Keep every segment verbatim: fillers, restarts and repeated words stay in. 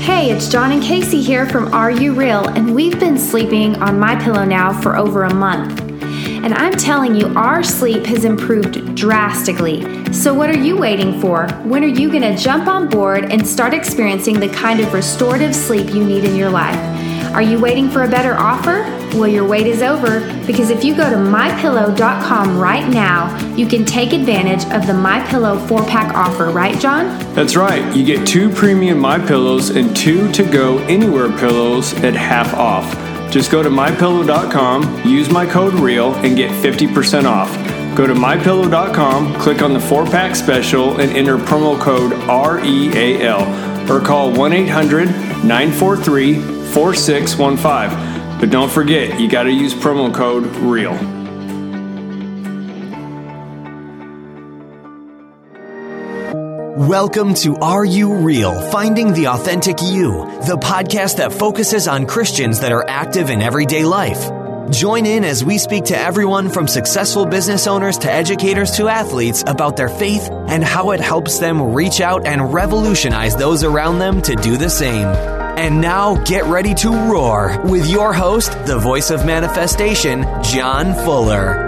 Hey, it's John and Casey here from Are You Real? And we've been sleeping on MyPillow now for over a month. And I'm telling you, our sleep has improved drastically. So what are you waiting for? When are you going to jump on board and start experiencing the kind of restorative sleep you need in your life? Are you waiting for a better offer? Well, your wait is over, because if you go to my pillow dot com right now, you can take advantage of the MyPillow four-pack offer, right, John? That's right. You get two premium MyPillows and two to-go anywhere pillows at half off. Just go to my pillow dot com, use my code REAL, and get fifty percent off. Go to my pillow dot com, click on the four-pack special, and enter promo code R E A L, or call one eight hundred nine four three four six one five. But don't forget, you got to use promo code REAL. Welcome to Are You Real? Finding the Authentic You, the podcast that focuses on Christians that are active in everyday life. Join in as we speak to everyone from successful business owners to educators to athletes about their faith and how it helps them reach out and revolutionize those around them to do the same. And now get ready to roar with your host, the voice of manifestation, John Fuller.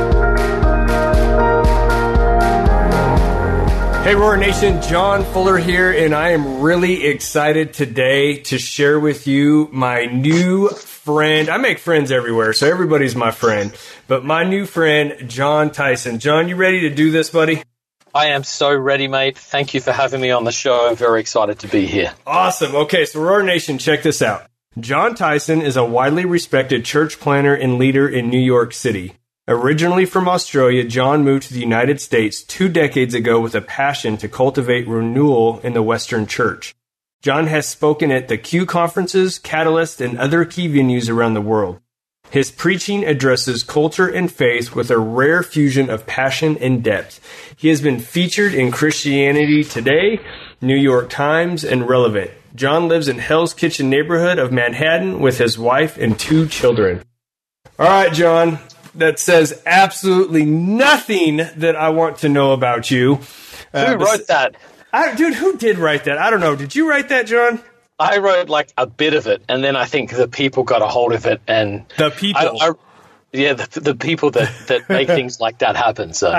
Hey, Roar Nation, John Fuller here, and I am really excited today to share with you my new friend. I make friends everywhere, so everybody's my friend. But my new friend, Jon Tyson. John, you ready to do this, buddy? I am so ready, mate. Thank you for having me on the show. I'm very excited to be here. Awesome. Okay, so Roar Nation, check this out. Jon Tyson is a widely respected church planner and leader in New York City. Originally from Australia, Jon moved to the United States two decades ago with a passion to cultivate renewal in the Western church. Jon has spoken at the Q conferences, Catalyst, and other key venues around the world. His preaching addresses culture and faith with a rare fusion of passion and depth. He has been featured in Christianity Today, New York Times, and Relevant. Jon lives in Hell's Kitchen neighborhood of Manhattan with his wife and two children. All right, Jon, that says absolutely nothing that I want to know about you. Uh, who wrote that? I, dude, who did write that? I don't know. Did you write that, Jon? I wrote like a bit of it, and then I think the people got a hold of it, and the people, I, I, yeah, the, the people that, that make things like that happen. So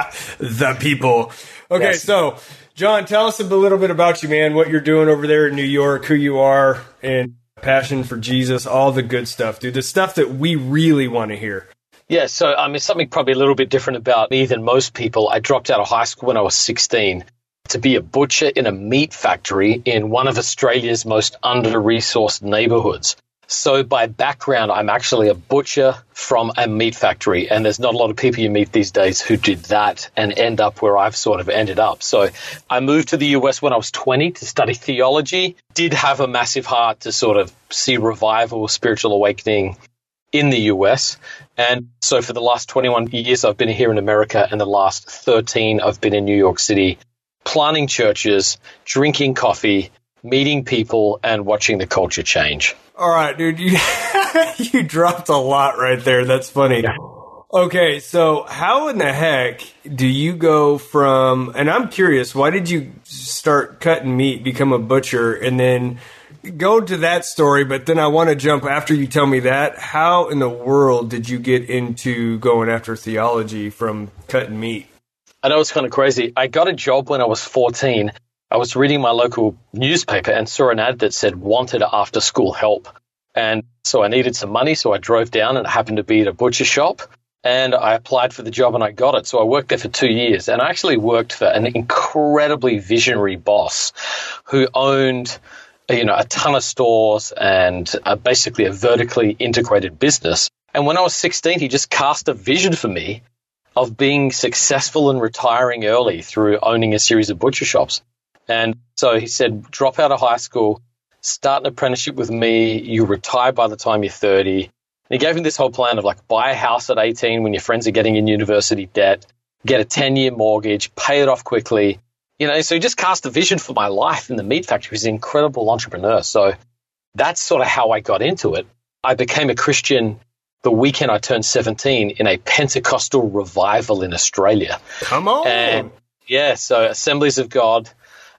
the people. Okay, yes. So Jon, tell us a little bit about you, man. What you're doing over there in New York, who you are, and passion for Jesus, all the good stuff, dude. The stuff that we really want to hear. Yeah, so I mean, something probably a little bit different about me than most people. I dropped out of high school when I was sixteen. To be a butcher in a meat factory in one of Australia's most under-resourced neighborhoods. So by background, I'm actually a butcher from a meat factory, and there's not a lot of people you meet these days who did that and end up where I've sort of ended up. So I moved to the U S when I was twenty to study theology, did have a massive heart to sort of see revival, spiritual awakening in the U S. And so for the last twenty-one years, I've been here in America, and the last thirteen, I've been in New York City, planning churches, drinking coffee, meeting people, and watching the culture change. All right, dude, you, you dropped a lot right there. That's funny. Yeah. Okay, so how in the heck do you go from, and I'm curious, why did you start cutting meat, become a butcher, and then go to that story, but then I want to jump after you tell me that. How in the world did you get into going after theology from cutting meat? I know it's kind of crazy. I got a job when I was fourteen. I was reading my local newspaper and saw an ad that said wanted after school help. And so I needed some money, so I drove down, and it happened to be at a butcher shop. And I applied for the job and I got it. So I worked there for two years and I actually worked for an incredibly visionary boss who owned, you know, a ton of stores and uh, basically a vertically integrated business. And when I was sixteen, he just cast a vision for me of being successful and retiring early through owning a series of butcher shops. And so he said, drop out of high school, start an apprenticeship with me, you retire by the time you're thirty. And he gave me this whole plan of like buy a house at eighteen when your friends are getting in university debt, get a ten-year mortgage, pay it off quickly. You know, so he just cast a vision for my life in the meat factory. He's an incredible entrepreneur. So that's sort of how I got into it. I became a Christian the weekend I turned seventeen in a Pentecostal revival in Australia. Come on. And yeah, so Assemblies of God.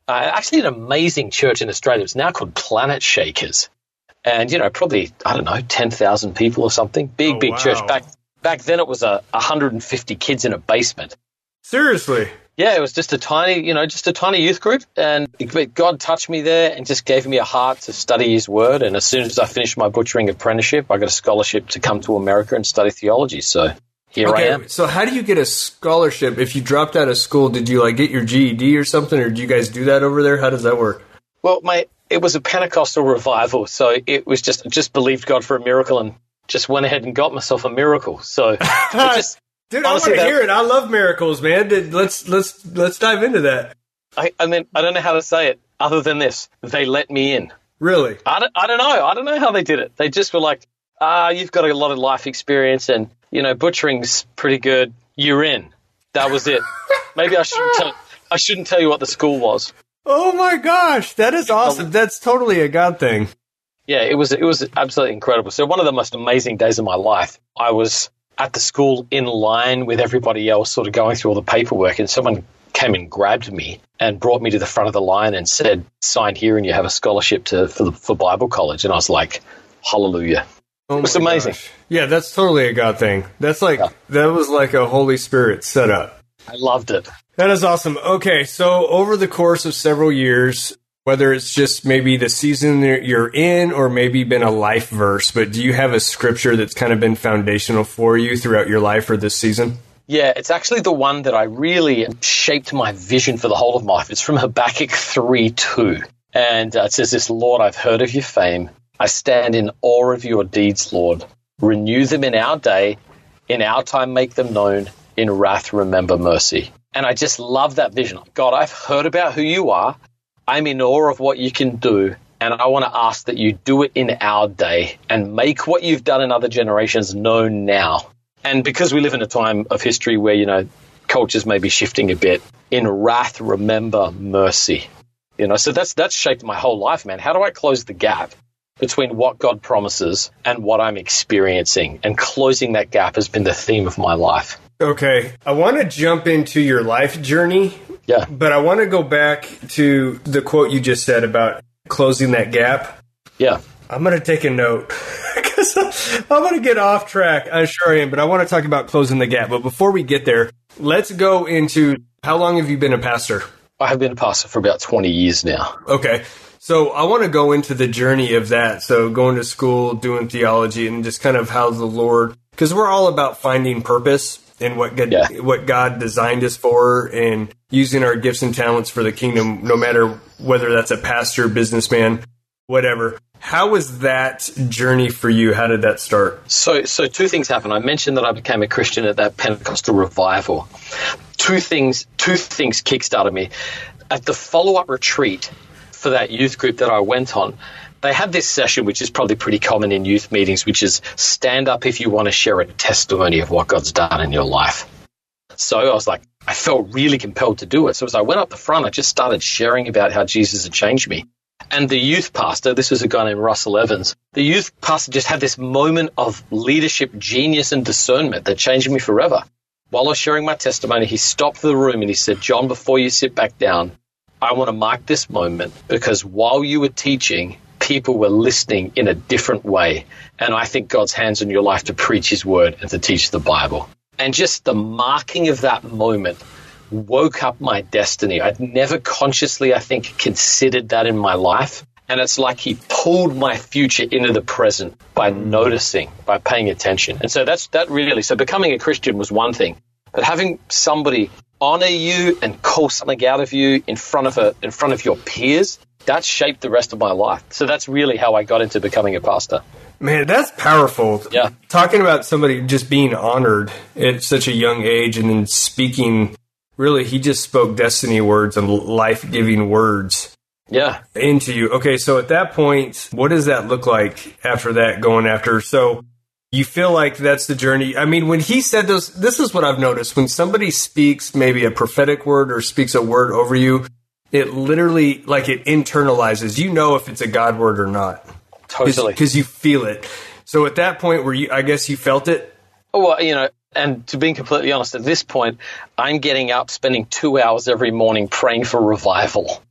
Uh, actually, an amazing church in Australia. It's now called Planet Shakers. And, you know, probably, I don't know, ten thousand people or something. Big, oh, big wow. church. Back back then it was a one hundred fifty kids in a basement. Seriously? Yeah, it was just a tiny, you know, just a tiny youth group. And God touched me there and just gave me a heart to study his word. And as soon as I finished my butchering apprenticeship, I got a scholarship to come to America and study theology. So here okay, I am. So how do you get a scholarship? If you dropped out of school, did you like get your G E D or something? Or do you guys do that over there? How does that work? Well, mate, it was a Pentecostal revival. So it was just, just believed God for a miracle and just went ahead and got myself a miracle. So it just... Dude, honestly, I want to that, hear it. I love miracles, man. Let's let's let's dive into that. I, I mean, I don't know how to say it other than this. They let me in. Really? I don't, I don't know. I don't know how they did it. They just were like, ah, you've got a lot of life experience and, you know, butchering's pretty good. You're in. That was it. Maybe I shouldn't tell, I shouldn't tell you what the school was. Oh, my gosh. That is awesome. That's totally a God thing. Yeah, it was, it was absolutely incredible. So one of the most amazing days of my life, I was at the school in line with everybody else sort of going through all the paperwork, and someone came and grabbed me and brought me to the front of the line and said, sign here and you have a scholarship to for, for Bible college. And I was like, hallelujah. Oh it was amazing. Gosh. Yeah, that's totally a God thing. That's like, yeah. That was like a Holy Spirit setup. I loved it. That is awesome. Okay, so over the course of several years, whether it's just maybe the season you're in or maybe been a life verse, but do you have a scripture that's kind of been foundational for you throughout your life or this season? Yeah, it's actually the one that I really shaped my vision for the whole of my life. It's from Habakkuk three two. And uh, it says this, Lord, I've heard of your fame. I stand in awe of your deeds, Lord. Renew them in our day. In our time, make them known. In wrath, remember mercy. And I just love that vision. God, I've heard about who you are. I'm in awe of what you can do, and I want to ask that you do it in our day and make what you've done in other generations known now. And because we live in a time of history where, you know, cultures may be shifting a bit, in wrath, remember mercy. You know, so that's that's shaped my whole life, man. How do I close the gap between what God promises and what I'm experiencing? And closing that gap has been the theme of my life. Okay, I want to jump into your life journey. Yeah. But I want to go back to the quote you just said about closing that gap. Yeah. I'm going to take a note because I'm going to get off track. I'm sure I am, but I want to talk about closing the gap. But before we get there, let's go into how long have you been a pastor? I have been a pastor for about twenty years now. Okay. So I want to go into the journey of that. So going to school, doing theology, and just kind of how the Lord, because we're all about finding purpose and what God, yeah. what God designed us for, and using our gifts and talents for the kingdom, no matter whether that's a pastor, businessman, whatever. How was that journey for you? How did that start? So, so two things happened. I mentioned that I became a Christian at that Pentecostal revival. Two things, two things kickstarted me. At the follow-up retreat for that youth group that I went on, they had this session, which is probably pretty common in youth meetings, which is stand up if you want to share a testimony of what God's done in your life. So I was like, I felt really compelled to do it. So as I went up the front, I just started sharing about how Jesus had changed me. And the youth pastor, this was a guy named Russell Evans, the youth pastor just had this moment of leadership, genius, and discernment that changed me forever. While I was sharing my testimony, he stopped the room and he said, John, before you sit back down, I want to mark this moment because while you were teaching, people were listening in a different way. And I think God's hands on your life to preach his word and to teach the Bible. And just the marking of that moment woke up my destiny. I'd never consciously, I think, considered that in my life. And it's like he pulled my future into the present by noticing, by paying attention. And so that's that really, so becoming a Christian was one thing, but having somebody honor you and call something out of you in front of a, in front of your peers, that shaped the rest of my life. So that's really how I got into becoming a pastor. Man, that's powerful. Yeah. Talking about somebody just being honored at such a young age and then speaking, really, he just spoke destiny words and life-giving words. Yeah. Into you. Okay, so at that point, what does that look like after that going after? So you feel like that's the journey. I mean, when he said those, this is what I've noticed. When somebody speaks maybe a prophetic word or speaks a word over you, it literally, like it internalizes. You know if it's a God word or not. Totally. Because you feel it. So at that point where you, I guess you felt it? Oh, well, you know, and to be completely honest, at this point, I'm getting up, spending two hours every morning praying for revival.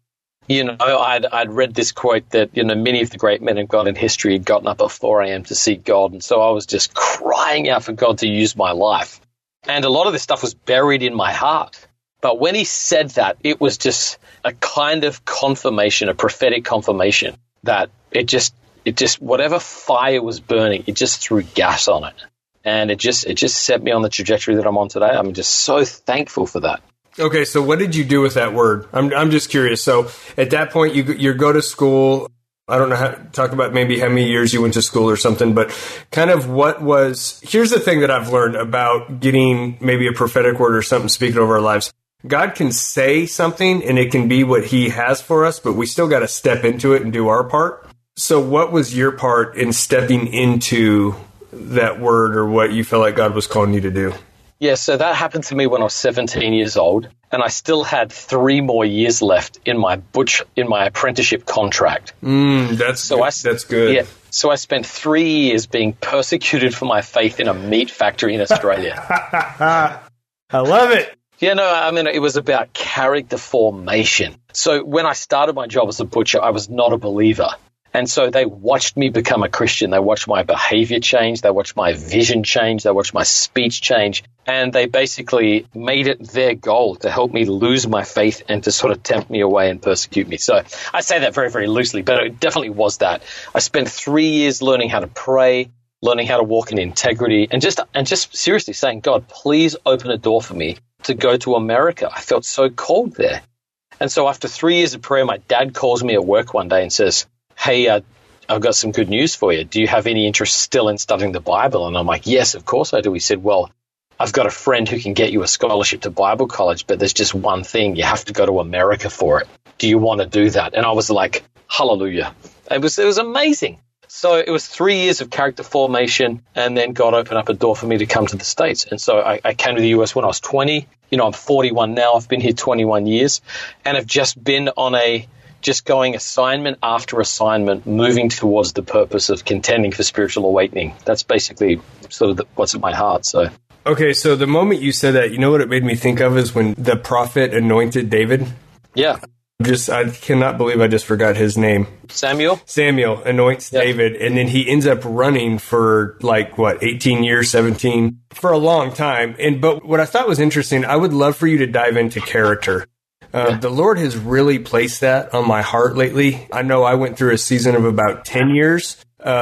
You know, I'd, I'd read this quote that, you know, many of the great men of God in history had gotten up at four a.m. to seek God. And so I was just crying out for God to use my life. And a lot of this stuff was buried in my heart. But when he said that, it was just a kind of confirmation, a prophetic confirmation that it just, it just, whatever fire was burning, it just threw gas on it. And it just, it just set me on the trajectory that I'm on today. I'm just so thankful for that. Okay, so what did you do with that word? I'm I'm just curious. So at that point, you you go to school. I don't know how talk about maybe how many years you went to school or something, but kind of what was. Here's the thing that I've learned about getting maybe a prophetic word or something speaking over our lives. God can say something and it can be what He has for us, but we still got to step into it and do our part. So what was your part in stepping into that word or what you felt like God was calling you to do? Yeah, so that happened to me when I was seventeen years old, and I still had three more years left in my butch in my apprenticeship contract. Mm, that's so good. I, that's good. Yeah, so I spent three years being persecuted for my faith in a meat factory in Australia. I love it. Yeah, no, I mean, it was about character formation. So when I started my job as a butcher, I was not a believer. And so they watched me become a Christian. They watched my behavior change. They watched my vision change. They watched my speech change. And they basically made it their goal to help me lose my faith and to sort of tempt me away and persecute me. So I say that very, very loosely, but it definitely was that. I spent three years learning how to pray, learning how to walk in integrity, and just and just seriously saying, God, please open a door for me to go to America. I felt so called there. And so after three years of prayer, my dad calls me at work one day and says, hey, uh, I've got some good news for you. Do you have any interest still in studying the Bible? And I'm like, yes, of course I do. He said, well, I've got a friend who can get you a scholarship to Bible college, but there's just one thing. You have to go to America for it. Do you want to do that? And I was like, hallelujah. It was, it was amazing. So it was three years of character formation, and then God opened up a door for me to come to the States. And so I, I came to the U S when I was twenty. You know, I'm forty-one now. I've been here twenty-one years, and I've just been on a just going assignment after assignment, moving towards the purpose of contending for spiritual awakening. That's basically sort of the, what's at my heart. So, okay, so the moment you said that, you know what it made me think of is when the prophet anointed David. Yeah. Just, I cannot believe I just forgot his name. Samuel? Samuel anoints yeah. David, and then he ends up running for like, what, eighteen years, seventeen, for a long time. And but what I thought was interesting, I would love for you to dive into character. Uh, yeah. The Lord has really placed that on my heart lately. I know I went through a season of about ten years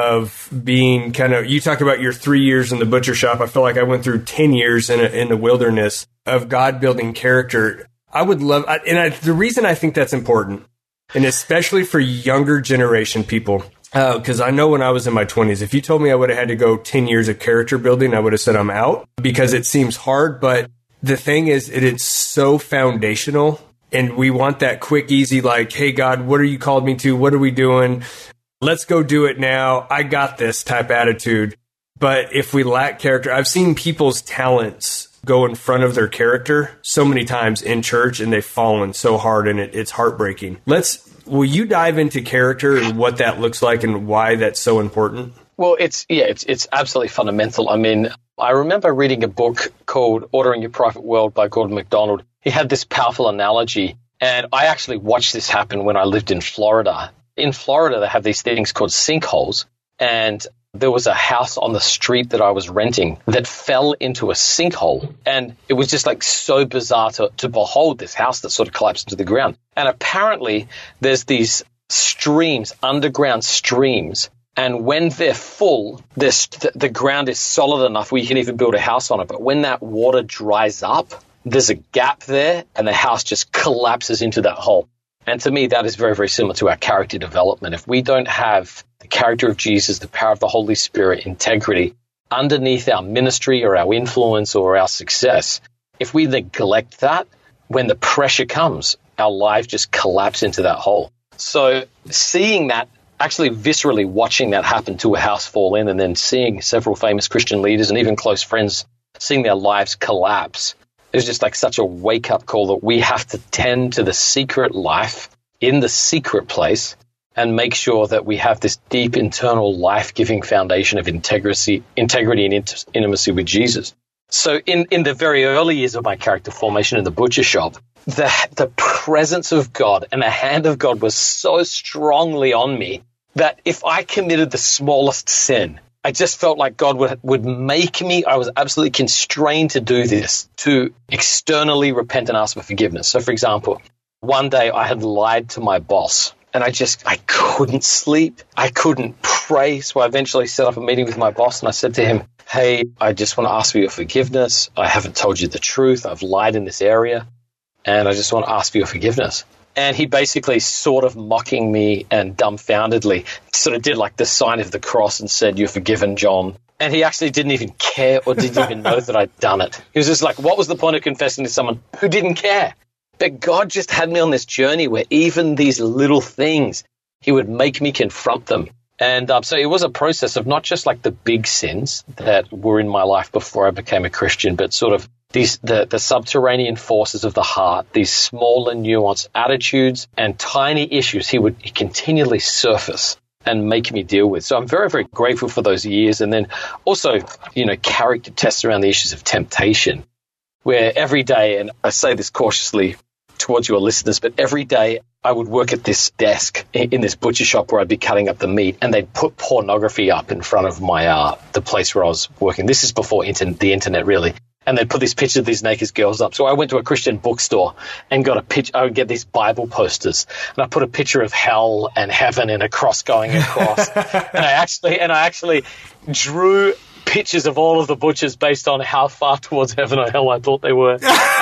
of being kind of, you talk about your three years in the butcher shop. I feel like I went through ten years in, a, in the wilderness of God building character. I would love, and I, the reason I think that's important, and especially for younger generation people, because uh, I know when I was in my twenties, if you told me I would have had to go ten years of character building, I would have said I'm out because it seems hard. But the thing is, it is so foundational. And we want that quick, easy, like, hey, God, what are you called me to? What are we doing? Let's go do it now. I got this type attitude. But if we lack character, I've seen people's talents go in front of their character so many times in church, and they've fallen so hard, and it, it's heartbreaking. Let's, will you dive into character and what that looks like and why that's so important? Well, it's, yeah, it's, it's absolutely fundamental. I mean, I remember reading a book called Ordering Your Private World by Gordon MacDonald. He had this powerful analogy, and I actually watched this happen when I lived in Florida. In Florida, they have these things called sinkholes, and there was a house on the street that I was renting that fell into a sinkhole, and it was just like so bizarre to, to behold this house that sort of collapsed into the ground. And apparently, there's these streams, underground streams, and when they're full, this, the ground is solid enough where you can even build a house on it. But when that water dries up, there's a gap there, and the house just collapses into that hole. And to me, that is very, very similar to our character development. If we don't have the character of Jesus, the power of the Holy Spirit, integrity, underneath our ministry or our influence or our success, if we neglect that, when the pressure comes, our life just collapses into that hole. So seeing that, actually viscerally watching that happen to a house fall in, and then seeing several famous Christian leaders and even close friends seeing their lives collapse, it was just like such a wake-up call that we have to tend to the secret life in the secret place and make sure that we have this deep internal life-giving foundation of integrity, integrity and int- intimacy with Jesus. So in, in the very early years of my character formation in the butcher shop, the the presence of God and the hand of God was so strongly on me that if I committed the smallest sin, I just felt like God would would make me, I was absolutely constrained to do this, to externally repent and ask for forgiveness. So for example, one day I had lied to my boss and I just, I couldn't sleep. I couldn't pray. So I eventually set up a meeting with my boss and I said to him, hey, I just want to ask for your forgiveness. I haven't told you the truth. I've lied in this area and I just want to ask for your forgiveness. And he basically sort of mocking me and dumbfoundedly sort of did like the sign of the cross and said, you're forgiven, John. And he actually didn't even care or didn't even know that I'd done it. He was just like, what was the point of confessing to someone who didn't care? But God just had me on this journey where even these little things, he would make me confront them. And um, so it was a process of not just like the big sins that were in my life before I became a Christian, but sort of these the, the subterranean forces of the heart, these small and nuanced attitudes and tiny issues he would continually surface and make me deal with. So I'm very, very grateful for those years. And then also, you know, character tests around the issues of temptation, where every day, and I say this cautiously towards your listeners, but every day I would work at this desk in this butcher shop where I'd be cutting up the meat, and they'd put pornography up in front of my uh, the place where I was working. This is before inter- the internet, really. And they'd put these pictures of these naked girls up. So I went to a Christian bookstore and got a picture. I would get these Bible posters, and I put a picture of hell and heaven and a cross going across. and I actually and I actually drew pictures of all of the butchers based on how far towards heaven or hell I thought they were.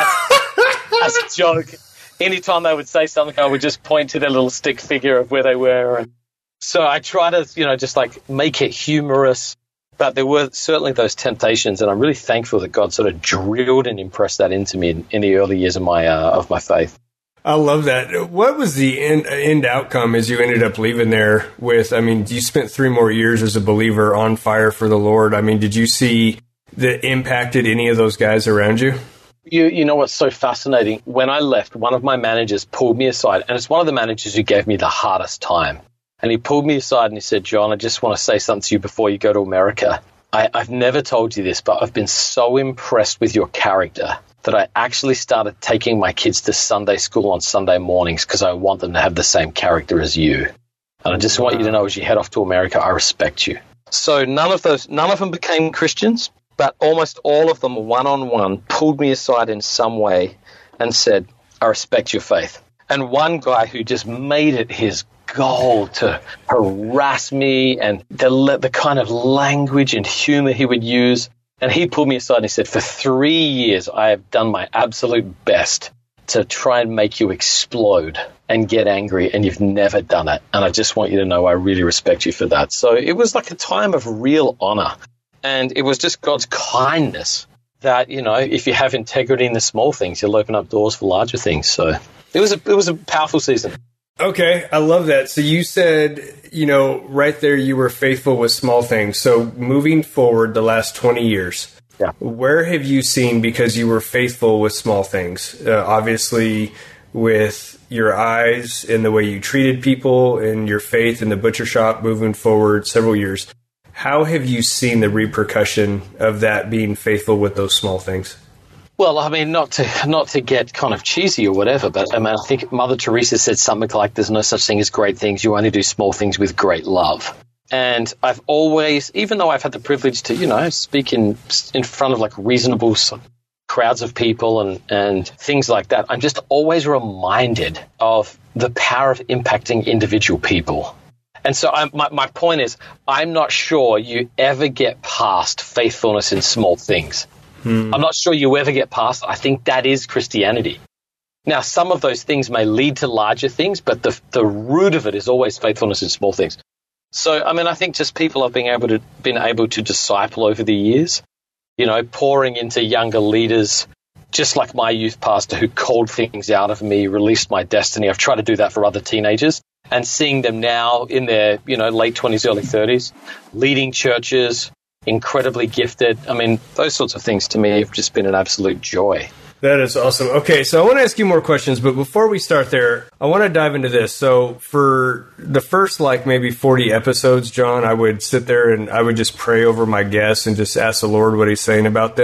As a joke, anytime they would say something, I would just point to their little stick figure of where they were. And so I try to, you know, just like make it humorous. But there were certainly those temptations, and I'm really thankful that God sort of drilled and impressed that into me in, in the early years of my uh, of my faith. I love that. What was the end, end outcome as you ended up leaving there with? I mean, you spent three more years as a believer on fire for the Lord. I mean, did you see that impacted any of those guys around you? You you know what's so fascinating? When I left, one of my managers pulled me aside, and it's one of the managers who gave me the hardest time. And he pulled me aside and he said, John, I just want to say something to you before you go to America. I, I've never told you this, but I've been so impressed with your character that I actually started taking my kids to Sunday school on Sunday mornings because I want them to have the same character as you. And I just want you to know as you head off to America, I respect you. So none of those, none of them became Christians, but almost all of them one-on-one pulled me aside in some way and said, I respect your faith. And one guy who just made it his goal to harass me and the the kind of language and humor he would use. And he pulled me aside and he said, for three years, I have done my absolute best to try and make you explode and get angry, and you've never done it. And I just want you to know I really respect you for that. So it was like a time of real honor. And it was just God's kindness that, you know, if you have integrity in the small things, you'll open up doors for larger things. So it was a, it was a powerful season. Okay, I love that. So you said, you know, right there you were faithful with small things. So moving forward the last twenty years, yeah. Where have you seen, because you were faithful with small things, uh, obviously with your eyes and the way you treated people and your faith in the butcher shop moving forward several years, how have you seen the repercussion of that being faithful with those small things? Well, I mean, not to not to get kind of cheesy or whatever, but I mean, I think Mother Teresa said something like, there's no such thing as great things. You only do small things with great love. And I've always, even though I've had the privilege to, you know, speak in in front of like reasonable crowds of people and, and things like that, I'm just always reminded of the power of impacting individual people. And so I'm, my, my point is, I'm not sure you ever get past faithfulness in small things. I'm not sure you ever get past. I think that is Christianity. Now, some of those things may lead to larger things, but the the root of it is always faithfulness in small things. So, I mean, I think just people have been able to been able to disciple over the years, you know, pouring into younger leaders, just like my youth pastor who called things out of me, released my destiny. I've tried to do that for other teenagers, and seeing them now in their, you know, late twenties, early thirties, leading churches, incredibly gifted. I mean, those sorts of things to me have just been an absolute joy. That is awesome. Okay, so I want to ask you more questions, but before we start there, I want to dive into this. So for the first, like, maybe forty episodes, John, I would sit there and I would just pray over my guests and just ask the Lord what he's saying about them.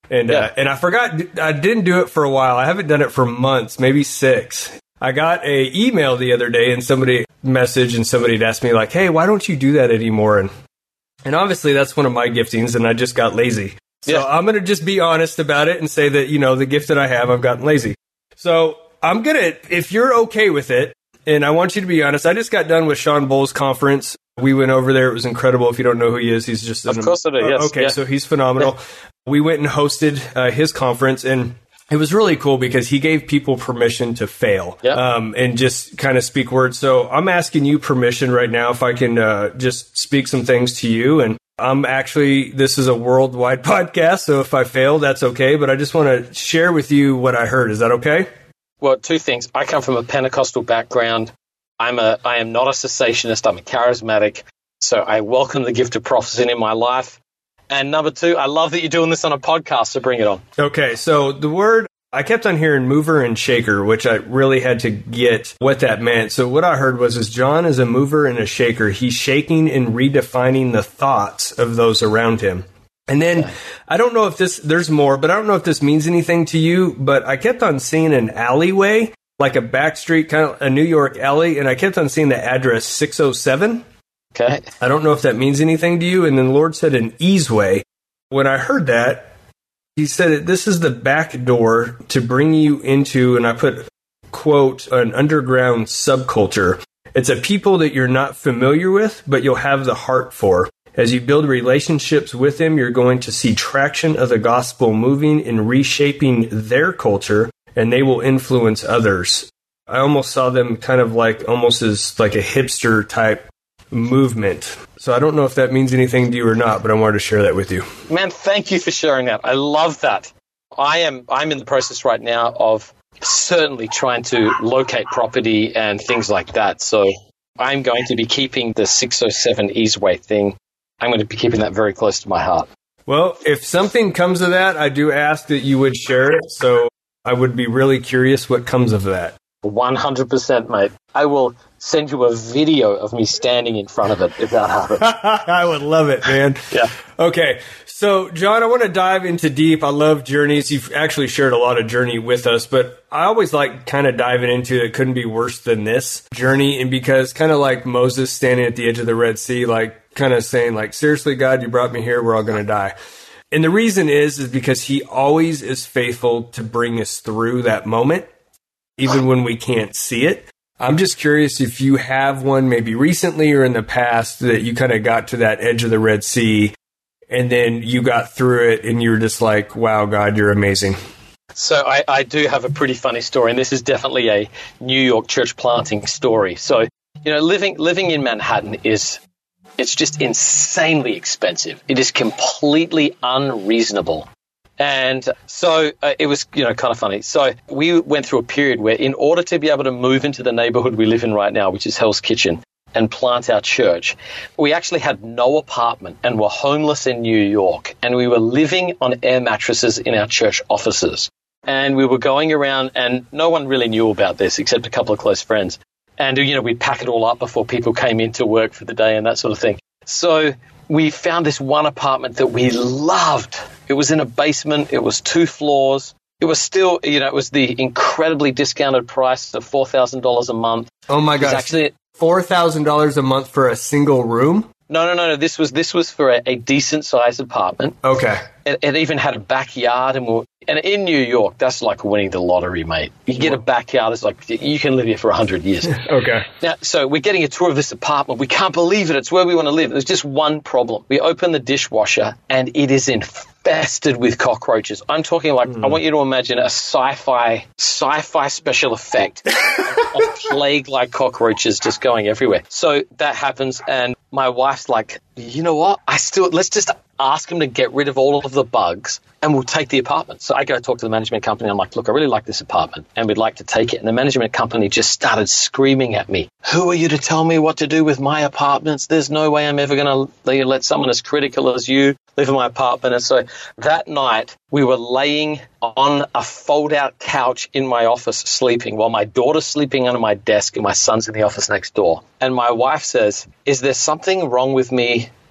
And, Yeah. uh, and I forgot, I didn't do it for a while. I haven't done it for months, maybe six. I got a email the other day and somebody messaged and somebody had asked me like, hey, why don't you do that anymore? And, and obviously that's one of my giftings and I just got lazy. So Yeah. I'm going to just be honest about it and say that, you know, the gift that I have, I've gotten lazy. So I'm going to, if you're okay with it, and I want you to be honest, I just got done with Sean Bowles' conference. We went over there. It was incredible. If you don't know who he is, he's just... Of an, course I do, yes. Okay, Yeah. so he's phenomenal. We went and hosted uh, his conference, and it was really cool because he gave people permission to fail Yeah. um, and just kind of speak words. So I'm asking you permission right now if I can uh, just speak some things to you. And I'm actually, this is a worldwide podcast, so if I fail, that's okay. But I just want to share with you what I heard. Is that okay? Well, two things. I come from a Pentecostal background. I'm a, I am not a cessationist. I'm a charismatic. So I welcome the gift of prophecy in my life. And number two, I love that you're doing this on a podcast, so bring it on. Okay, so the word, I kept on hearing mover and shaker, which I really had to get what that meant. So what I heard was, is John is a mover and a shaker. He's shaking and redefining the thoughts of those around him. And then, okay. I don't know if this, there's more, but I don't know if this means anything to you, but I kept on seeing an alleyway, like a back street, kind of a New York alley, and I kept on seeing the address six oh seven. Okay. I don't know if that means anything to you. And then the Lord said an easeway. When I heard that, he said, this is the back door to bring you into, and I put, quote, an underground subculture. It's a people that you're not familiar with, but you'll have the heart for. As you build relationships with them, you're going to see traction of the gospel moving and reshaping their culture, and they will influence others. I almost saw them kind of like, almost as like a hipster type movement. So I don't know if that means anything to you or not, but I wanted to share that with you. Man, thank you for sharing that. I love that. I am I'm in the process right now of certainly trying to locate property and things like that. So I'm going to be keeping the six oh seven easeway thing. I'm going to be keeping that very close to my heart. Well, if something comes of that, I do ask that you would share it. So I would be really curious what comes of that. one hundred percent, mate. I will send you a video of me standing in front of it if that happens. I would love it, man. Yeah. Okay. So, John, I want to dive into deep. I love journeys. You've actually shared a lot of journey with us, but I always like kind of diving into it couldn't be worse than this journey. And because kind of like Moses standing at the edge of the Red Sea, like kind of saying like, seriously, God, you brought me here. We're all going to die. And the reason is, is because he always is faithful to bring us through that moment, even when we can't see it. I'm just curious if you have one maybe recently or in the past that you kind of got to that edge of the Red Sea and then you got through it and you were just like, wow, God, you're amazing. So I, I do have a pretty funny story, and this is definitely a New York church planting story. So, you know, living living in Manhattan is, it's just insanely expensive. It is completely unreasonable. And so uh, it was, you know, kind of funny. So we went through a period where in order to be able to move into the neighborhood we live in right now, which is Hell's Kitchen, and plant our church, we actually had no apartment and were homeless in New York. And we were living on air mattresses in our church offices. And we were going around, and no one really knew about this except a couple of close friends. And, you know, we'd pack it all up before people came into work for the day and that sort of thing. So we found this one apartment that we loved. It was in a basement. It was two floors. It was still, you know, it was the incredibly discounted price of four thousand dollars a month. Oh, my gosh. Actually, four thousand dollars a month for a single room? No, no, no, no. This was this was for a, a decent-sized apartment. Okay. It, it even had a backyard, and we were, and in New York, that's like winning the lottery, mate. You get a backyard, it's like you can live here for a hundred years. Okay. Now, so we're getting a tour of this apartment. We can't believe it. It's where we want to live. There's just one problem. We open the dishwasher, and it is infested with cockroaches. I'm talking like mm. I want you to imagine a sci-fi sci-fi special effect of plague-like cockroaches just going everywhere. So that happens, and my wife's like, you know what? I still let's just ask him to get rid of all of the bugs and we'll take the apartment. So I go talk to the management company. I'm like, look, I really like this apartment and we'd like to take it. And the management company just started screaming at me. Who are you to tell me what to do with my apartments? There's no way I'm ever going to let someone as critical as you live in my apartment. And so that night we were laying on a fold-out couch in my office sleeping while my daughter's sleeping under my desk and my son's in the office next door. And my wife says, is there something wrong with me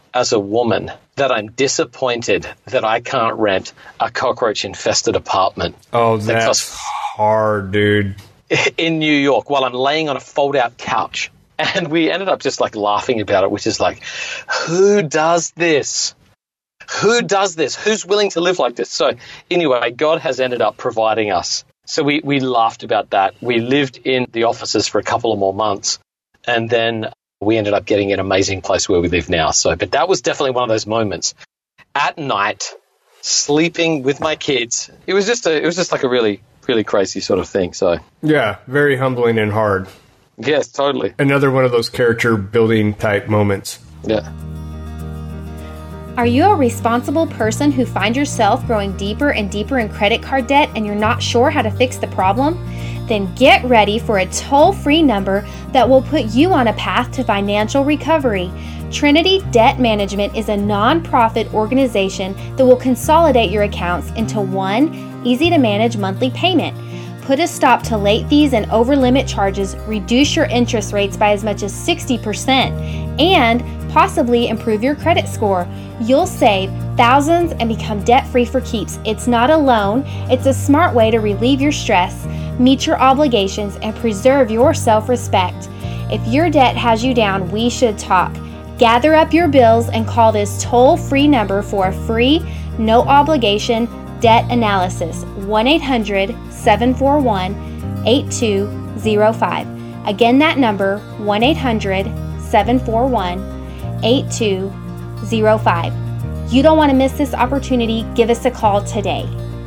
as a woman that I'm disappointed that I can't rent a cockroach-infested apartment. Oh, that's costs- hard, dude. In New York, while I'm laying on a fold-out couch. And we ended up just like laughing about it, which is like, who does this? Who does this? Who's willing to live like this? So anyway, God has ended up providing us. So we, we laughed about that. We lived in the offices for a couple of more months. And then we ended up getting an amazing place where we live now. So, but that was definitely one of those moments. At night, sleeping with my kids. It was just a, it was just like a really, really crazy sort of thing. So yeah, very humbling and hard. Yes, totally. Another one of those character building type moments. Yeah. Are you a responsible person who finds yourself growing deeper and deeper in credit card debt and you're not sure how to fix the problem? Then get ready for a toll-free number that will put you on a path to financial recovery. Trinity Debt Management is a non-profit organization that will consolidate your accounts into one easy-to-manage monthly payment. Put a stop to late fees and over-limit charges, reduce your interest rates by as much as sixty percent, and possibly improve your credit score. You'll save thousands and become debt-free for keeps. It's not a loan, it's a smart way to relieve your stress, meet your obligations, and preserve your self-respect. If your debt has you down, we should talk. Gather up your bills and call this toll-free number for a free, no-obligation debt analysis. one eight hundred seven four one eight two zero five. Again, that number, one eight hundred seven four one eight two zero five. You don't want to miss this opportunity. Give us a call today.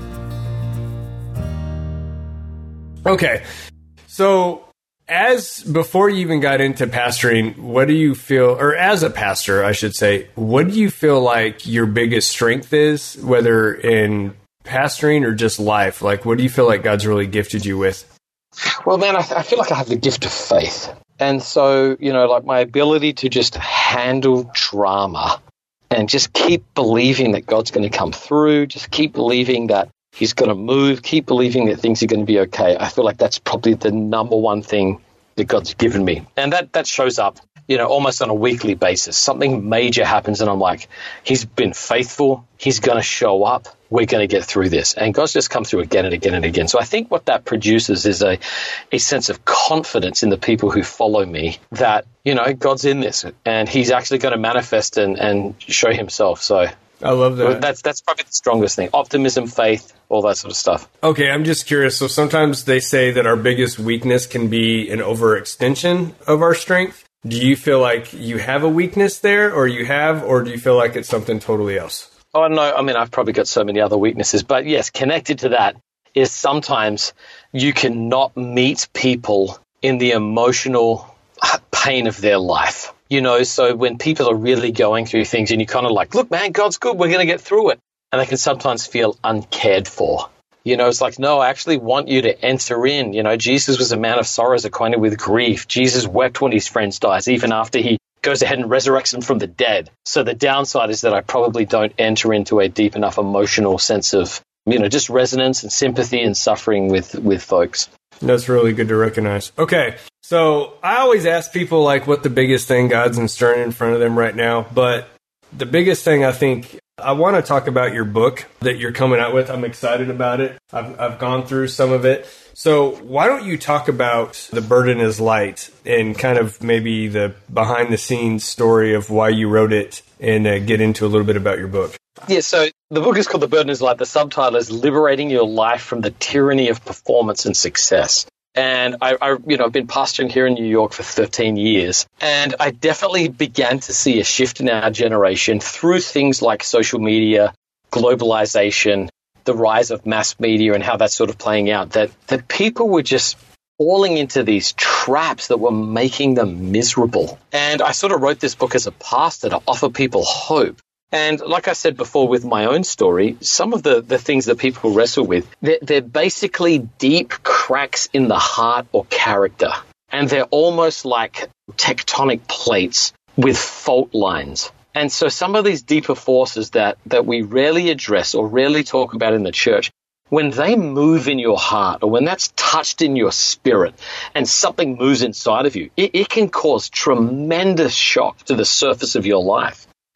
Okay. So, as before you even got into pastoring, what do you feel, or as a pastor, I should say, what do you feel like your biggest strength is, whether in pastoring or just life? Like, what do you feel like God's really gifted you with? Well, man, I, I feel like I have the gift of faith. And so, you know, like my ability to just handle drama and just keep believing that God's going to come through, just keep believing that He's going to move, keep believing that things are going to be okay. I feel like that's probably the number one thing that God's given me. And that, that shows up, you know, almost on a weekly basis. Something major happens and I'm like, He's been faithful. He's going to show up. We're going to get through this. And God's just come through again and again and again. So I think what that produces is a, a sense of confidence in the people who follow me that, you know, God's in this and He's actually going to manifest and, and show Himself. So I love that. That's that's probably the strongest thing. Optimism, faith, all that sort of stuff. Okay, I'm just curious. So sometimes they say that our biggest weakness can be an overextension of our strength. Do you feel like you have a weakness there, or you have, or do you feel like it's something totally else? Oh, no. I mean, I've probably got so many other weaknesses. But yes, connected to that is sometimes you cannot meet people in the emotional pain of their life. You know, so when people are really going through things and you're kind of like, look, man, God's good. We're going to get through it. And they can sometimes feel uncared for. You know, it's like, no, I actually want you to enter in. You know, Jesus was a man of sorrows, acquainted with grief. Jesus wept when his friends died, even after he goes ahead and resurrects them from the dead. So the downside is that I probably don't enter into a deep enough emotional sense of, you know, just resonance and sympathy and suffering with, with folks. That's really good to recognize. Okay. So I always ask people like what the biggest thing God's instilling in front of them right now. But the biggest thing, I think, I want to talk about your book that you're coming out with. I'm excited about it. I've, I've gone through some of it. So why don't you talk about The Burden is Light and kind of maybe the behind the scenes story of why you wrote it and uh, get into a little bit about your book. Yeah, so the book is called The Burden is Light. The subtitle is Liberating Your Life from the Tyranny of Performance and Success. And I, I, you know, I've been pastoring here in New York for thirteen years. And I definitely began to see a shift in our generation through things like social media, globalization, the rise of mass media and how that's sort of playing out, that, that people were just falling into these traps that were making them miserable. And I sort of wrote this book as a pastor to offer people hope. And like I said before with my own story, some of the, the things that people wrestle with, they're, they're basically deep cracks in the heart or character. And they're almost like tectonic plates with fault lines. And so some of these deeper forces that, that we rarely address or rarely talk about in the church, when they move in your heart or when that's touched in your spirit and something moves inside of you, it, it can cause tremendous shock to the surface of your life.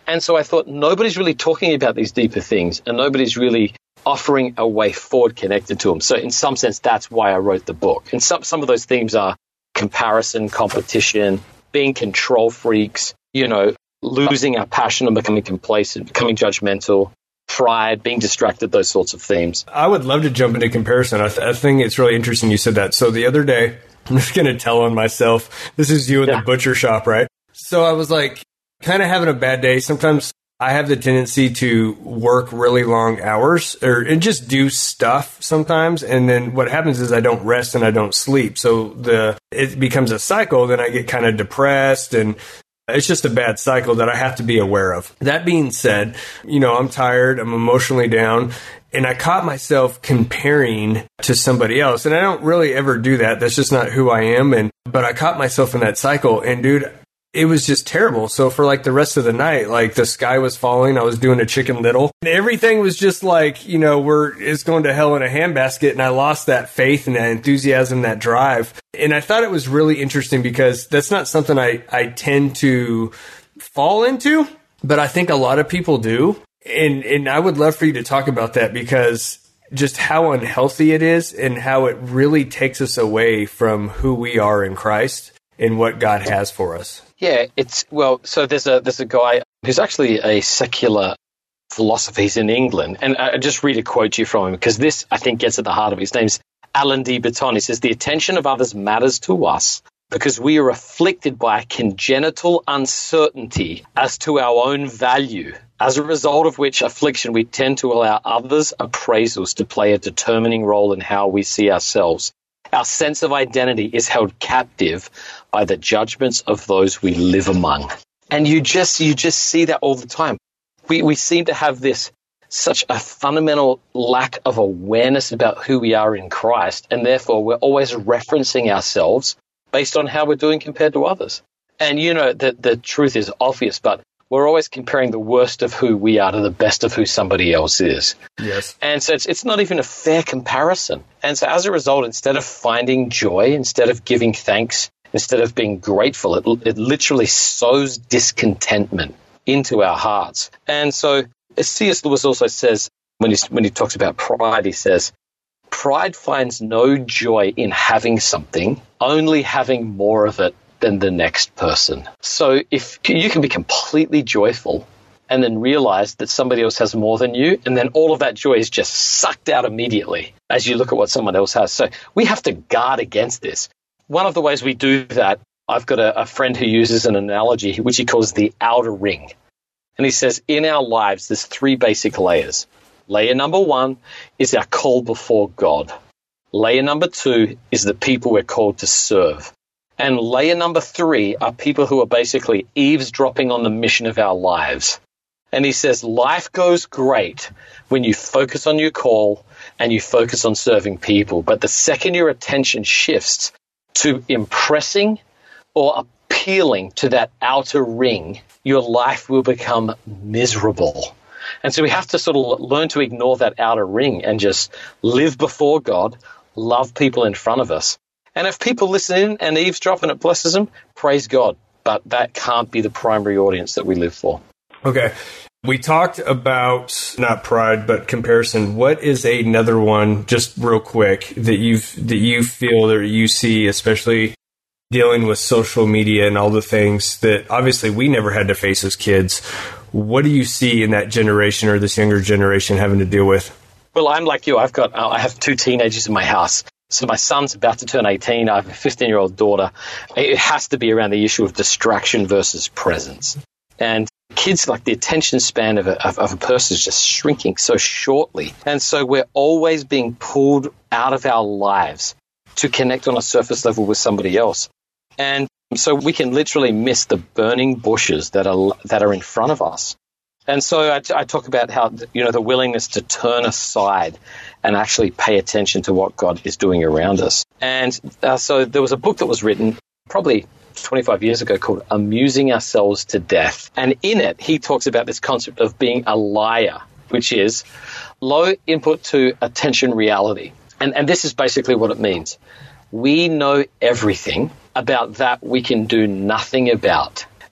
And so I thought, nobody's really talking about these deeper things, and nobody's really offering a way forward connected to them. So in some sense, that's why I wrote the book. And some, some of those themes are comparison, competition, being control freaks, you know, losing our passion and becoming complacent, becoming judgmental, pride, being distracted, those sorts of themes. I would love to jump into comparison. I, th- I think it's really interesting you said that. So the other day, I'm just going to tell on myself, this is you in yeah. the butcher shop, right? So I was like kind of having a bad day. Sometimes I have the tendency to work really long hours or and just do stuff sometimes. And then what happens is I don't rest and I don't sleep. So the it becomes a cycle. Then I get kind of depressed, and it's just a bad cycle that I have to be aware of. That being said, you know, I'm tired, I'm emotionally down, and I caught myself comparing to somebody else. And I don't really ever do that. That's just not who I am. And but I caught myself in that cycle, and dude, it was just terrible. So for like the rest of the night, like the sky was falling. I was doing a Chicken Little. And everything was just like, you know, we're it's going to hell in a handbasket. And I lost that faith and that enthusiasm, that drive. And I thought it was really interesting because that's not something I, I tend to fall into, but I think a lot of people do. And and I would love for you to talk about that, because just how unhealthy it is and how it really takes us away from who we are in Christ and what God has for us. Yeah, it's, well, so there's a there's a guy who's actually a secular philosopher. He's in England. And I just read a quote to you from him, because this, I think, gets at the heart of it. His name's Alan D. Baton. He says, "The attention of others matters to us because we are afflicted by a congenital uncertainty as to our own value, as a result of which affliction we tend to allow others' appraisals to play a determining role in how we see ourselves. Our sense of identity is held captive by the judgments of those we live among." And you just you just see that all the time. We we seem to have this such a fundamental lack of awareness about who we are in Christ, and therefore we're always referencing ourselves based on how we're doing compared to others. And you know that the truth is obvious, but we're always comparing the worst of who we are to the best of who somebody else is. Yes. And so it's, it's not even a fair comparison. And so as a result, instead of finding joy, instead of giving thanks, instead of being grateful, it, it literally sows discontentment into our hearts. And so as C S Lewis also says, when he, when he talks about pride, he says, "Pride finds no joy in having something, only having more of it than the next person." So if you can be completely joyful and then realize that somebody else has more than you, and then all of that joy is just sucked out immediately as you look at what someone else has. So we have to guard against this. One of the ways we do that, I've got a, a friend who uses an analogy which he calls the outer ring. And he says, in our lives, there's three basic layers. Layer number one is our call before God. Layer number two is the people we're called to serve. And layer number three are people who are basically eavesdropping on the mission of our lives. And he says, life goes great when you focus on your call and you focus on serving people. But the second your attention shifts to impressing or appealing to that outer ring, your life will become miserable. And so we have to sort of learn to ignore that outer ring and just live before God, love people in front of us. And if people listen in and eavesdrop and it blesses them, praise God. But that can't be the primary audience that we live for. Okay. We talked about not pride, but comparison. What is another one, just real quick, that you that you feel or you see, especially dealing with social media and all the things that obviously we never had to face as kids? What do you see in that generation or this younger generation having to deal with? Well, I'm like you. I've got uh, I have two teenagers in my house. So my son's about to turn eighteen. I have a fifteen-year-old daughter. It has to be around the issue of distraction versus presence. And kids, like the attention span of a, of, of a person is just shrinking so shortly. And so we're always being pulled out of our lives to connect on a surface level with somebody else. And so we can literally miss the burning bushes that are that are in front of us. And so I, I talk about how, you know, the willingness to turn aside and actually pay attention to what God is doing around us. And uh, so there was a book that was written probably twenty-five years ago called Amusing Ourselves to Death. And in it, he talks about this concept of being a liar, which is low input to attention reality. And, and this is basically what it means. We know everything about that we can do nothing about.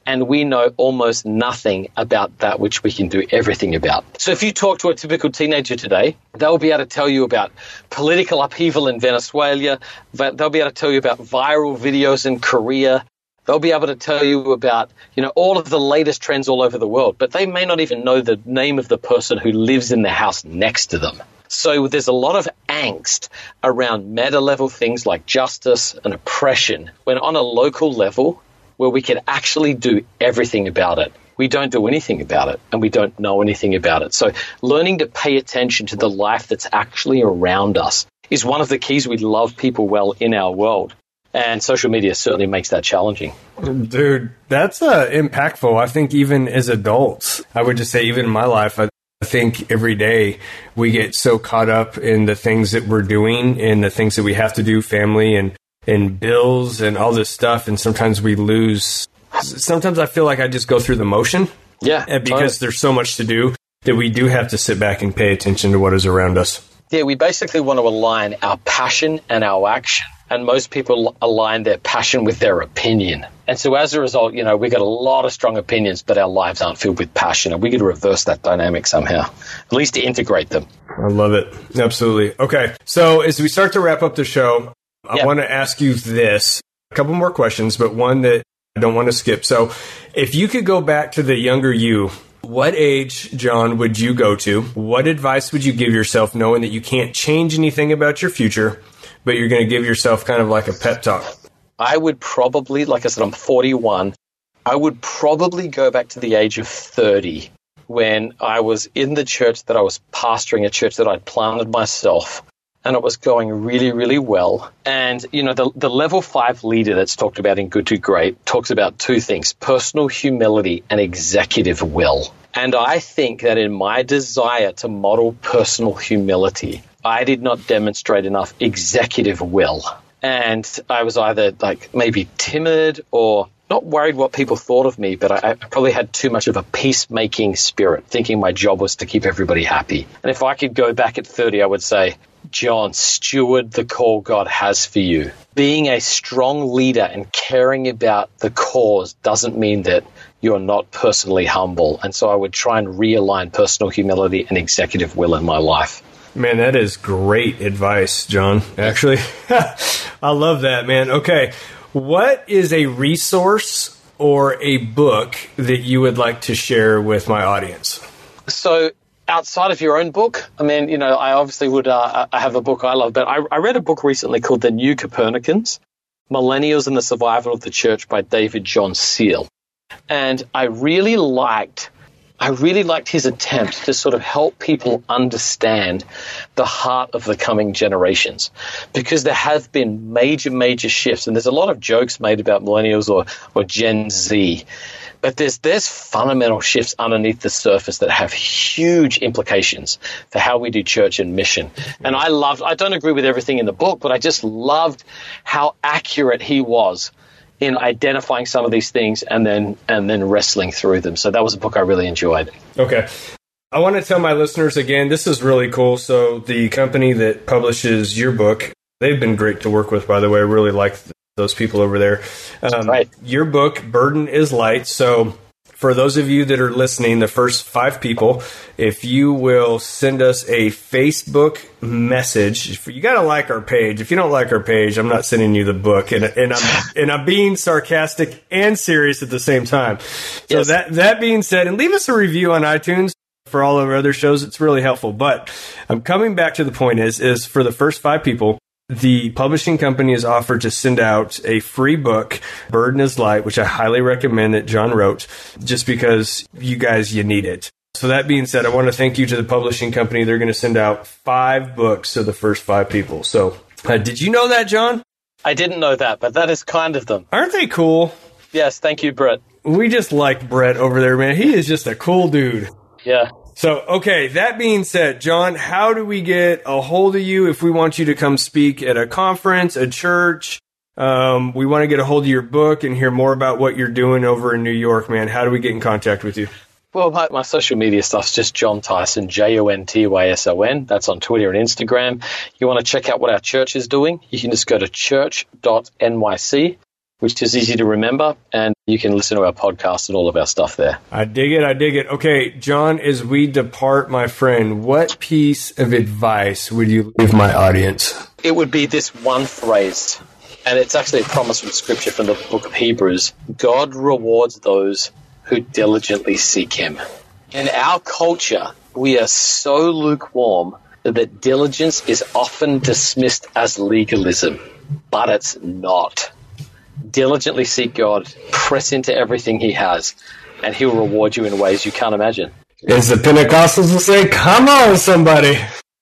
and we know almost nothing about that which we can do everything about. So if you talk to a typical teenager today, they'll be able to tell you about political upheaval in Venezuela. They'll be able to tell you about viral videos in Korea. They'll be able to tell you about, you know, all of the latest trends all over the world, but they may not even know the name of the person who lives in the house next to them. So there's a lot of angst around meta-level things like justice and oppression, when on a local level, where we can actually do everything about it, we don't do anything about it, and we don't know anything about it. So learning to pay attention to the life that's actually around us is one of the keys we love people well in our world. And social media certainly makes that challenging. Dude, that's uh, impactful. I think even as adults, I would just say even in my life, I I think every day we get so caught up in the things that we're doing and the things that we have to do, family and, and bills and all this stuff. And sometimes we lose. Sometimes I feel like I just go through the motion. Yeah. And because totally. There's so much to do that we do have to sit back and pay attention to what is around us. Yeah, we basically want to align our passion and our action. And most people align their passion with their opinion. And so as a result, you know, we got a lot of strong opinions, but our lives aren't filled with passion. And we got to reverse that dynamic somehow, at least to integrate them. I love it. Absolutely. Okay. So as we start to wrap up the show, I yep. want to ask you this, a couple more questions, but one that I don't want to skip. So if you could go back to the younger you, what age, John, would you go to? What advice would you give yourself knowing that you can't change anything about your future, but you're going to give yourself kind of like a pep talk? I would probably, like I said, I'm forty-one. I would probably go back to the age of thirty when I was in the church that I was pastoring, a church that I'd planted myself, and it was going really, really well. And, you know, the, the level five leader that's talked about in Good to Great talks about two things, personal humility and executive will. And I think that in my desire to model personal humility, I did not demonstrate enough executive will. And I was either like maybe timid or not worried what people thought of me, but I, I probably had too much of a peacemaking spirit, thinking my job was to keep everybody happy. And if I could go back at thirty, I would say, John, steward the call God has for you. Being a strong leader and caring about the cause doesn't mean that you're not personally humble. And so I would try and realign personal humility and executive will in my life. Man, that is great advice, John. Actually, I love that, man. Okay. What is a resource or a book that you would like to share with my audience? So outside of your own book, I mean, you know, I obviously would uh, I have a book I love, but I, I read a book recently called The New Copernicans, Millennials and the Survival of the Church by David John Seal. And I really liked I really liked his attempt to sort of help people understand the heart of the coming generations, because there have been major, major shifts. And there's a lot of jokes made about millennials or, or Gen Z, but there's there's fundamental shifts underneath the surface that have huge implications for how we do church and mission. And I loved, I don't agree with everything in the book, but I just loved how accurate he was in identifying some of these things and then and then wrestling through them. So that was a book I really enjoyed. Okay. I want to tell my listeners again, this is really cool. So the company that publishes your book, they've been great to work with, by the way. I really like th- those people over there. Um, right. Your book, Burden is Light. So for those of you that are listening, the first five people, if you will send us a Facebook message, you got to like our page. If you don't like our page, I'm not sending you the book, and, and I'm and I'm being sarcastic and serious at the same time. So yes. that that being said, and leave us a review on iTunes for all of our other shows. It's really helpful. But I'm coming back to the point is is for the first five people, the publishing company has offered to send out a free book, Burden is Light, which I highly recommend that John wrote, just because you guys, you need it. So that being said, I want to thank you to the publishing company. They're going to send out five books to the first five people. So uh, did you know that, John? I didn't know that, but that is kind of them. Aren't they cool? Yes, thank you, Brett. We just like Brett over there, man. He is just a cool dude. Yeah. So, okay, that being said, John, how do we get a hold of you if we want you to come speak at a conference, a church? Um, we want to get a hold of your book and hear more about what you're doing over in New York, man. How do we get in contact with you? Well, my, my social media stuff's just John Tyson, J O N T Y S O N. That's on Twitter and Instagram. You want to check out what our church is doing? You can just go to church dot N Y C. which is easy to remember, and you can listen to our podcast and all of our stuff there. I dig it. I dig it. Okay, John, as we depart, my friend, what piece of advice would you leave my audience? It would be this one phrase, and it's actually a promise from Scripture from the book of Hebrews. God rewards those who diligently seek him. In our culture, we are so lukewarm that diligence is often dismissed as legalism, but it's not. Diligently seek God, press into everything he has, and he'll reward you in ways you can't imagine. As the Pentecostals will say, come on, somebody.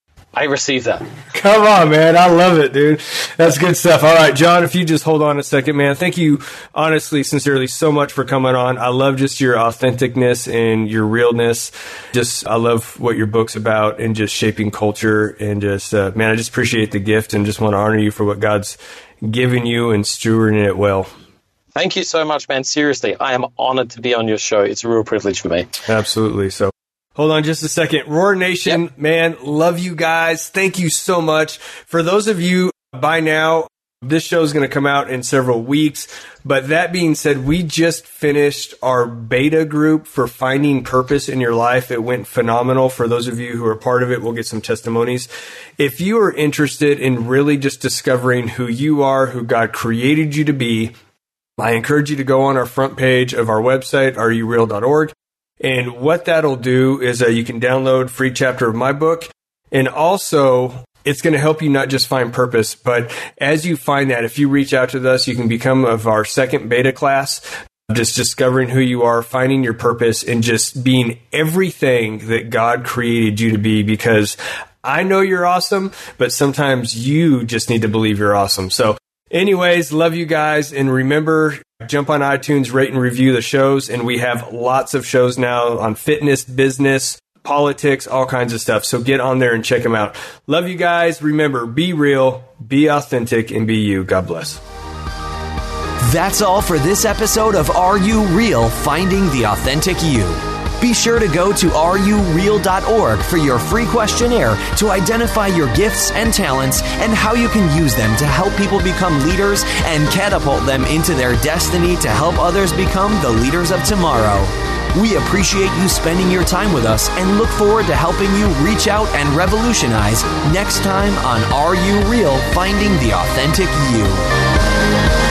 I receive that. Come on, man. I love it, dude. That's good stuff. All right, John, if you just hold on a second, man. Thank you, honestly, sincerely, so much for coming on. I love just your authenticness and your realness. Just, I love what your book's about and just shaping culture. And just, uh, man, I just appreciate the gift and just want to honor you for what God's given you and stewarding it well. Thank you so much, man. Seriously, I am honored to be on your show. It's a real privilege for me. Absolutely. So hold on just a second. Roar Nation, yep. Man, love you guys. Thank you so much. For those of you by now, this show is going to come out in several weeks. But that being said, we just finished our beta group for Finding Purpose in Your Life. It went phenomenal. For those of you who are part of it, we'll get some testimonies. If you are interested in really just discovering who you are, who God created you to be, I encourage you to go on our front page of our website, are you real dot org. And what that'll do is uh, you can download a free chapter of my book. And also, it's going to help you not just find purpose, but as you find that, if you reach out to us, you can become of our second beta class, just discovering who you are, finding your purpose, and just being everything that God created you to be. Because I know you're awesome, but sometimes you just need to believe you're awesome. So anyways, love you guys. And remember, jump on iTunes, rate and review the shows. And we have lots of shows now on fitness, business, politics, all kinds of stuff. So get on there and check them out. Love you guys. Remember, be real, be authentic, and be you. God bless. That's all for this episode of Are You Real? Finding the Authentic You. Be sure to go to are you real dot org for your free questionnaire to identify your gifts and talents and how you can use them to help people become leaders and catapult them into their destiny to help others become the leaders of tomorrow. We appreciate you spending your time with us and look forward to helping you reach out and revolutionize next time on Are You Real? Finding the Authentic You.